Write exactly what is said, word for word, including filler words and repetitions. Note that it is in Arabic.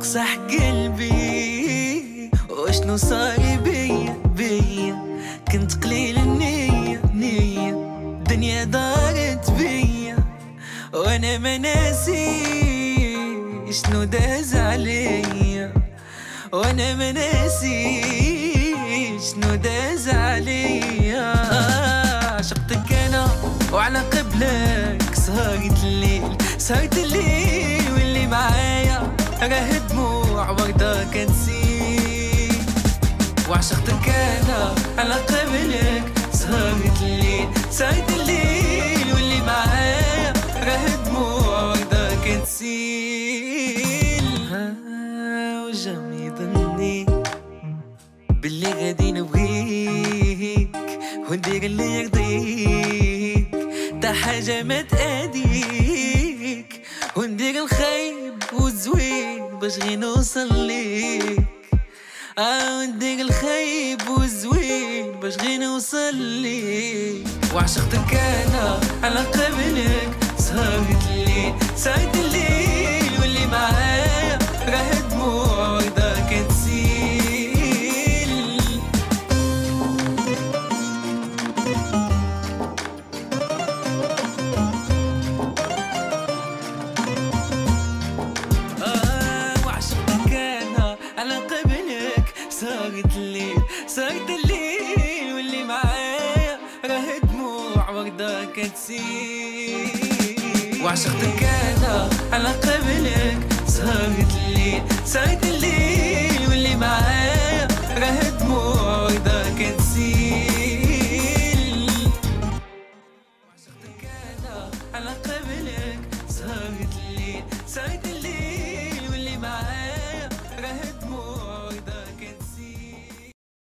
تقصح قلبي وشنو صار بيا بيا. كنت قليل النية نية، الدنيا دارت بيا وانا ما ناسي شنو داز عليا، وانا ما ناسي شنو داز عليا. عشقتك انا وعلى قبلك سهرت الليل، سهرت الليل واللي معايا راه دموع وردة كنسيل. وعشقتك انا على قبلك سهرت الليل، سهرت الليل واللي معايا راه دموع وردة كنسيل. وجم يظني باللي غادي نبغيك وندير اللي يرضيك، تا حاجة ما تأذيك، وندير الخايب والزوين باش غير نوصل ليك. اه وندير الخايب والزوين باش غير نوصل ليك. وعشقتك انا على قبلك سهرت الليل، سهرت الليل واللي معايا راه دموع وردة كتسيل. آه وعشقتك انا على قبلك سهرت الليل، سهرت الليل واللي معايا راه دموع وردة كتسيل. وعشقتك انا على قبلك سهرت الليل، سهرت الليل